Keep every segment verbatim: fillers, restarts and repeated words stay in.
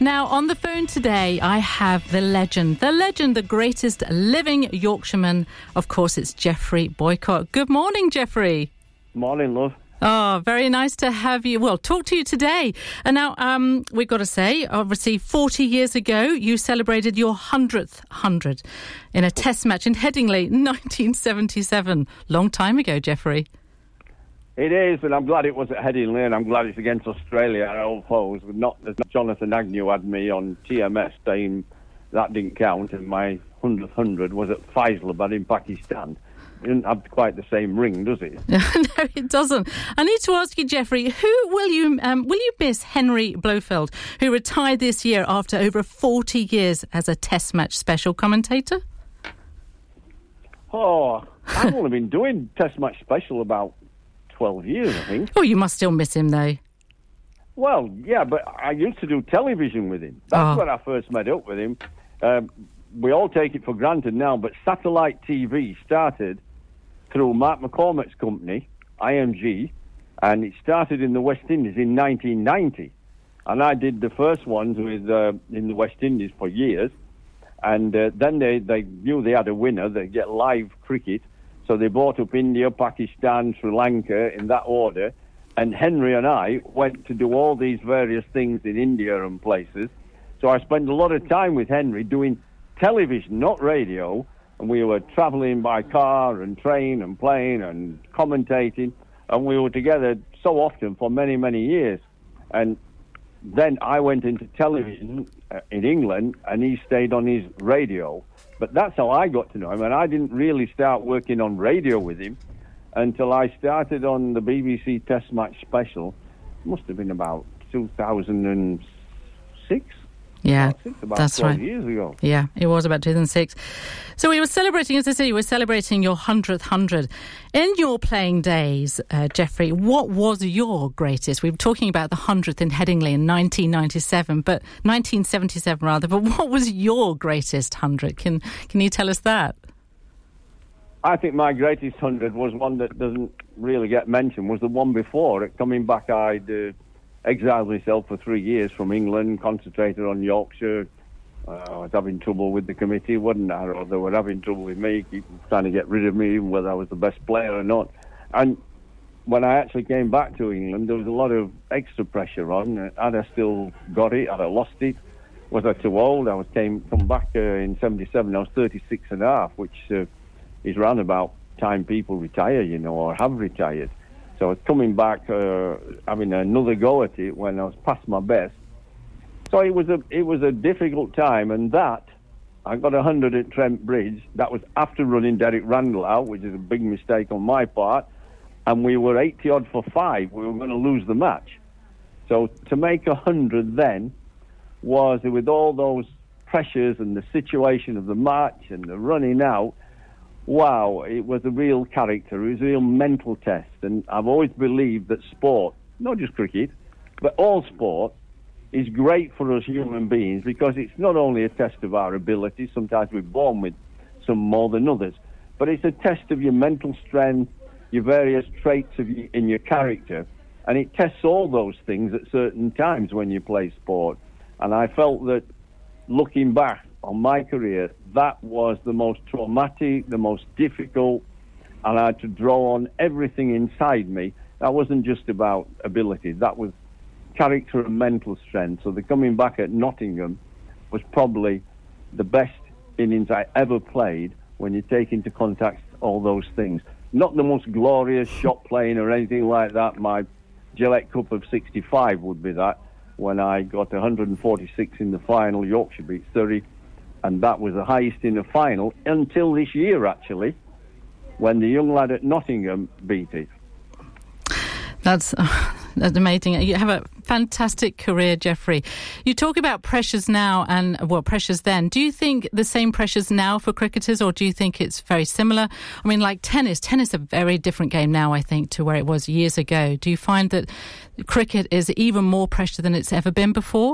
Now, on the phone today, I have the legend, the legend, the greatest living Yorkshireman. Of course, it's Geoffrey Boycott. Good morning, Geoffrey. Morning, love. Oh, very nice to have you. Well, talk to you today. And now, um, we've got to say, obviously, forty years ago, you celebrated your hundredth hundred in a test match in Headingley, nineteen seventy-seven. Long time ago, Geoffrey. It is, and I'm glad it was at Headingley, and I'm glad it's against Australia, our old foes. Not, not Jonathan Agnew had me on T M S saying that didn't count, and my hundredth hundred was at Faisalabad in Pakistan. It doesn't have quite the same ring, does it? No, it doesn't. I need to ask you, Geoffrey, who will you um, will you miss Henry Blofeld, who retired this year after over forty years as a Test match special commentator? Oh, I've only been doing Test match special about twelve years, I think. Oh, you must still miss him, though. Well, yeah, but I used to do television with him. That's Oh. when I first met up with him. Um, we all take it for granted now, but satellite T V started through Mark McCormack's company, I M G, and it started in the West Indies in nineteen ninety. And I did the first ones with uh, in the West Indies for years. And uh, then they, they knew they had a winner, they'd get live cricket. So they brought up India, Pakistan, Sri Lanka in that order. And Henry and I went to do all these various things in India and places. So I spent a lot of time with Henry doing television, not radio. And we were travelling by car and train and plane and commentating. And we were together so often for many, many years. And then I went into television uh, in England, and he stayed on his radio. But that's how I got to know him. And I didn't really start working on radio with him until I started on the B B C Test Match Special. Must have been about two thousand six. Yeah, about that's twelve right. years ago. Yeah, it was about two thousand six. So we were celebrating, as I said, you were celebrating your hundredth hundred. In your playing days, uh, Geoffrey, what was your greatest? We were talking about the hundredth in Headingley in nineteen ninety-seven, but nineteen seventy-seven rather. But what was your greatest hundred? Can can you tell us that? I think my greatest hundred was one that doesn't really get mentioned. Was the one before it. Coming back, I'd uh, exiled myself for three years from England, concentrated on Yorkshire. Uh, I was having trouble with the committee, wasn't I? Or they were having trouble with me, keep trying to get rid of me, whether I was the best player or not. And when I actually came back to England, there was a lot of extra pressure on. Had I still got it? Had I lost it? Was I too old? I was came come back uh, in seventy-seven. I was thirty-six and a half, which uh, is round about time people retire, you know, or have retired. So I was coming back, uh, having another go at it when I was past my best. So it was a it was a difficult time, and that I got a hundred at Trent Bridge. That was after running Derek Randall out, which is a big mistake on my part. And we were eighty odd for five. We were going to lose the match. So to make a hundred then was, with all those pressures and the situation of the match and the running out. Wow, it was a real character. It was a real mental test. And I've always believed that sport, not just cricket, but all sport, is great for us human beings because it's not only a test of our abilities, sometimes we're born with some more than others, but it's a test of your mental strength, your various traits of you, in your character, and it tests all those things at certain times when you play sport. And I felt that, looking back on my career, that was the most traumatic, the most difficult, and I had to draw on everything inside me. That wasn't just about ability, that was character and mental strength. So the coming back at Nottingham was probably the best innings I ever played when you take into context all those things. Not the most glorious shot playing or anything like that. My Gillette Cup of sixty-five would be that, when I got one hundred forty-six in the final. Yorkshire beat Surrey, and that was the highest in the final until this year, actually, when the young lad at Nottingham beat it. That's uh, that's amazing. You have a fantastic career, Geoffrey. You talk about pressures now and, well, pressures then. Do you think the same pressures now for cricketers, or do you think it's very similar? I mean, like tennis. Tennis is a very different game now, I think, to where it was years ago. Do you find that cricket is even more pressure than it's ever been before?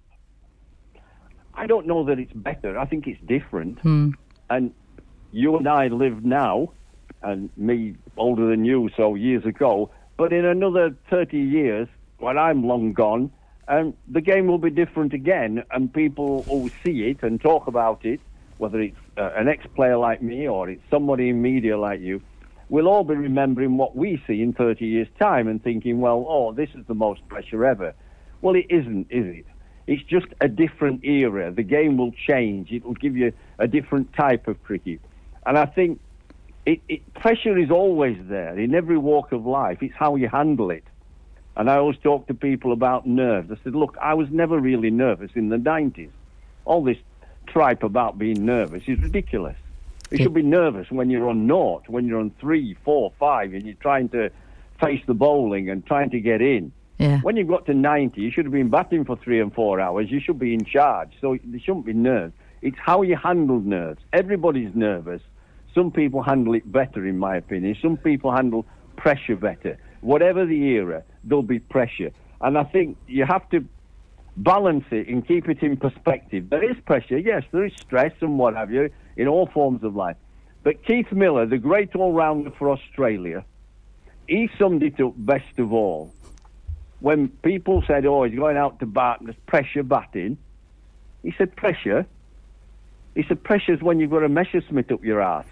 I don't know that it's better. I think it's different. Hmm. And you and I live now, and me older than you, so years ago. But in another thirty years, when I'm long gone, And the game will be different again, and people will see it and talk about it, whether it's uh, an ex-player like me or it's somebody in media like you. We'll all be remembering what we see in thirty years' time and thinking, well, oh, this is the most pressure ever. Well, it isn't, is it? It's just a different era. The game will change. It will give you a different type of cricket. And I think it, it, pressure is always there in every walk of life. It's how you handle it. And I always talk to people about nerves. I said, look, I was never really nervous in the nineties. All this tripe about being nervous is ridiculous. You should be nervous when you're on naught, when you're on three, four, five, and you're trying to face the bowling and trying to get in. Yeah. When you've got to ninety, you should have been batting for three and four hours. You should be in charge. So there shouldn't be nerves. It's how you handle nerves. Everybody's nervous. Some people handle it better, in my opinion. Some people handle pressure better. Whatever the era, there'll be pressure. And I think you have to balance it and keep it in perspective. There is pressure, yes, there is stress and what have you, in all forms of life. But Keith Miller, the great all-rounder for Australia, he summed it up best of all. When people said, oh, he's going out to bat, there's pressure batting, he said, pressure? He said, pressure's when you've got a Messerschmitt up your arse.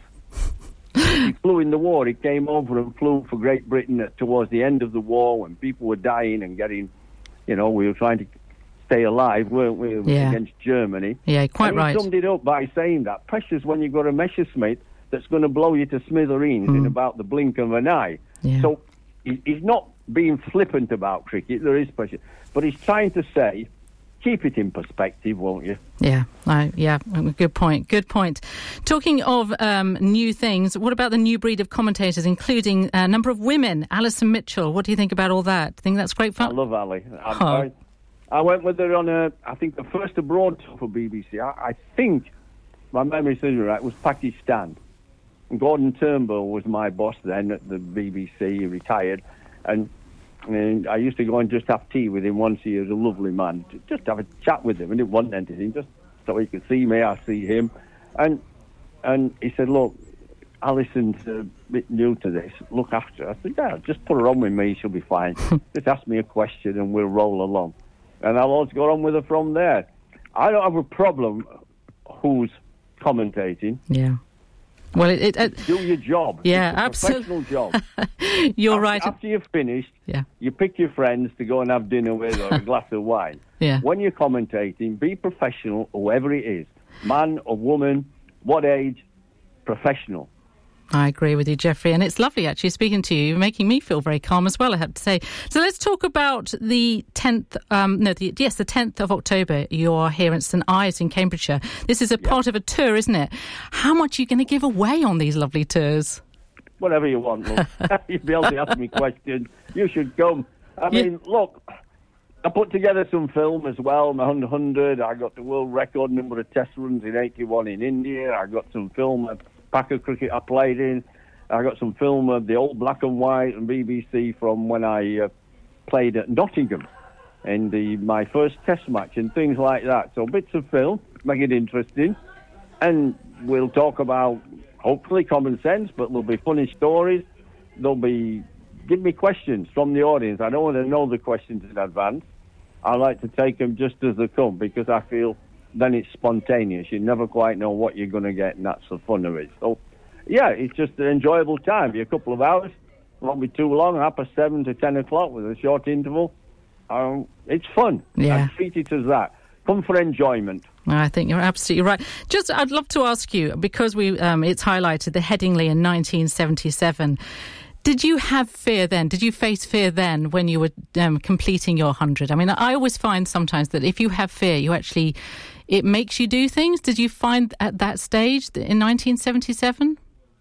He flew in the war. He came over and flew for Great Britain towards the end of the war when people were dying and getting, you know, we were trying to stay alive, weren't we, yeah. against Germany. Yeah, quite and he right. summed it up by saying that pressure's when you've got a Messerschmitt that's going to blow you to smithereens mm. in about the blink of an eye. Yeah. So he, he's not being flippant about cricket. There is pressure. But he's trying to say, keep it in perspective, won't you? Yeah, I, yeah, good point, good point. Talking of um, new things, what about the new breed of commentators, including a number of women? Alison Mitchell, what do you think about all that? Think that's great fun? I love Ali. I, oh. I, I went with her on, a, I think, the first abroad tour for B B C. I, I think, my memory serves me right, was Pakistan. And Gordon Turnbull was my boss then at the B B C, he retired. And, and I used to go and just have tea with him once a year. He was a lovely man. Just have a chat with him. I didn't want anything, just so he could see me, I see him. And and he said, look, Alison's a bit new to this. Look after her. I said, yeah, just put her on with me. She'll be fine. Just ask me a question and we'll roll along. And I'll always go on with her from there. I don't have a problem who's commentating. Yeah. Well, it, it, it do your job. Yeah, it's a absolutely. Professional job. You're after, right. After you've finished, yeah. you pick your friends to go and have dinner with or a glass of wine. Yeah. When you're commentating, be professional, whoever it is, man or woman, what age, professional. I agree with you, Geoffrey, and it's lovely actually speaking to you. You're making me feel very calm as well, I have to say. So let's talk about the tenth, um, no, the, yes, the tenth of October. You are here at St Ives in Cambridgeshire. This is a yep. part of a tour, isn't it? How much are you going to give away on these lovely tours? Whatever you want, look. You'll be able to ask me questions. You should come. I mean, yeah. look, I put together some film as well, my one hundred. I got the world record number of test runs in eighty-one in India. I got some film of pack of cricket I played in. I got some film of the old black and white and B B C from when I uh, played at Nottingham in the my first test match and things like that. So bits of film, make it interesting. And we'll talk about, hopefully, common sense, but there'll be funny stories. There'll be, give me questions from the audience. I don't want to know the questions in advance. I like to take them just as they come because I feel then it's spontaneous. You never quite know what you're going to get, and that's the fun of it. So, yeah, it's just an enjoyable time. Be a couple of hours. Won't be too long, half past seven to ten o'clock with a short interval. Um, it's fun. Yeah. I treat it as that. Come for enjoyment. I think you're absolutely right. Just, I'd love to ask you, because we um, it's highlighted the Headingley in nineteen seventy-seven. Did you have fear then? Did you face fear then when you were um, completing your one hundred? I mean, I always find sometimes that if you have fear, you actually, it makes you do things. Did you find at that stage in nineteen seventy-seven?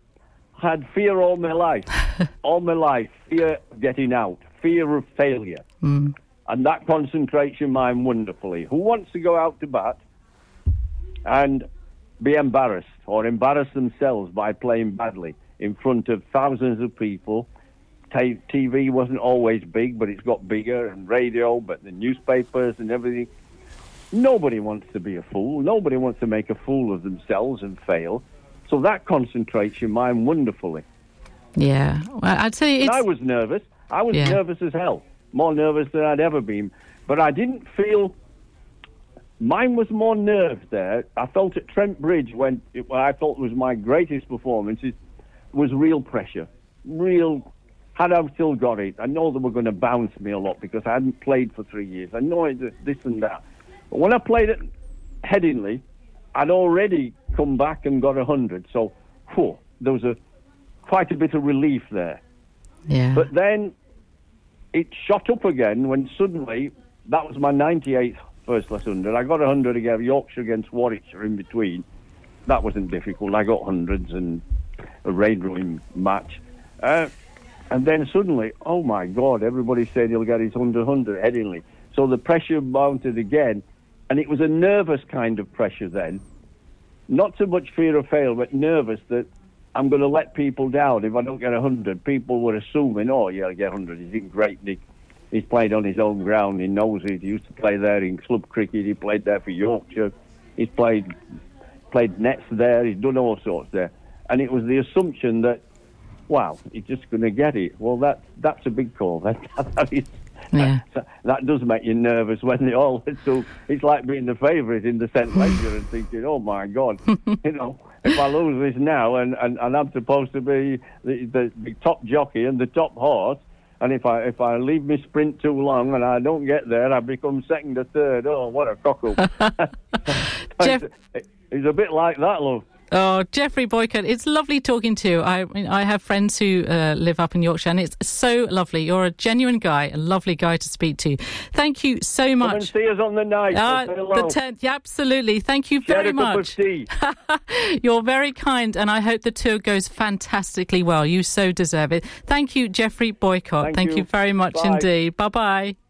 I had fear all my life. all my life. Fear of getting out. Fear of failure. Mm. And that concentrates your mind wonderfully. Who wants to go out to bat and be embarrassed or embarrass themselves by playing badly in front of thousands of people? T V wasn't always big, but it's got bigger, and radio, but the newspapers and everything. Nobody wants to be a fool. Nobody wants to make a fool of themselves and fail. So that concentrates your mind wonderfully. Yeah, well, I'd say it's... And I was nervous. I was yeah. nervous as hell. More nervous than I'd ever been. but I didn't feel. Mine was more nerves there. I felt at Trent Bridge when it, what I thought was my greatest performance is, was real pressure. Real, had I still got it, I know they were going to bounce me a lot because I hadn't played for three years. I know it, this and that. But when I played at Headingley, I'd already come back and got one hundred. So, whew, there was a quite a bit of relief there. Yeah. But then it shot up again when suddenly, that was my ninety-eighth first class hundred. I got a hundred again, Yorkshire against Warwickshire in between. That wasn't difficult. I got hundreds and a rain-ruin match. Uh, and then suddenly, oh my God, everybody said he'll get his hundred hundred Headingley. So the pressure mounted again. And it was a nervous kind of pressure then. Not so much fear of fail, but nervous that I'm going to let people down if I don't get a hundred. People were assuming, oh, yeah, I'll get a hundred. He's in great nick. He's played on his own ground. He knows it. He used to play there in club cricket. He played there for Yorkshire. He's played played nets there. He's done all sorts there. And it was the assumption that, wow, he's just going to get it. Well, that that's a big call. That, that, is, Yeah. that, that does make you nervous when they all... So it's like being the favourite in the Saint Leger and thinking, oh, my God, you know, if I lose this now and, and, and I'm supposed to be the, the, the top jockey and the top horse, and if I if I leave my sprint too long and I don't get there, I become second or third. Oh, what a cockle. Jeff- It's a bit like that, love. Oh, Geoffrey Boycott, it's lovely talking to you. I I have friends who uh, live up in Yorkshire, and it's so lovely. You're a genuine guy, a lovely guy to speak to. Thank you so much. Come and see us on the night. Uh, the tenth, yeah, absolutely. Thank you Share very a much. Cup of tea. You're very kind, and I hope the tour goes fantastically well. You so deserve it. Thank you, Geoffrey Boycott. Thank Thank you. you very much Bye. indeed. Bye-bye.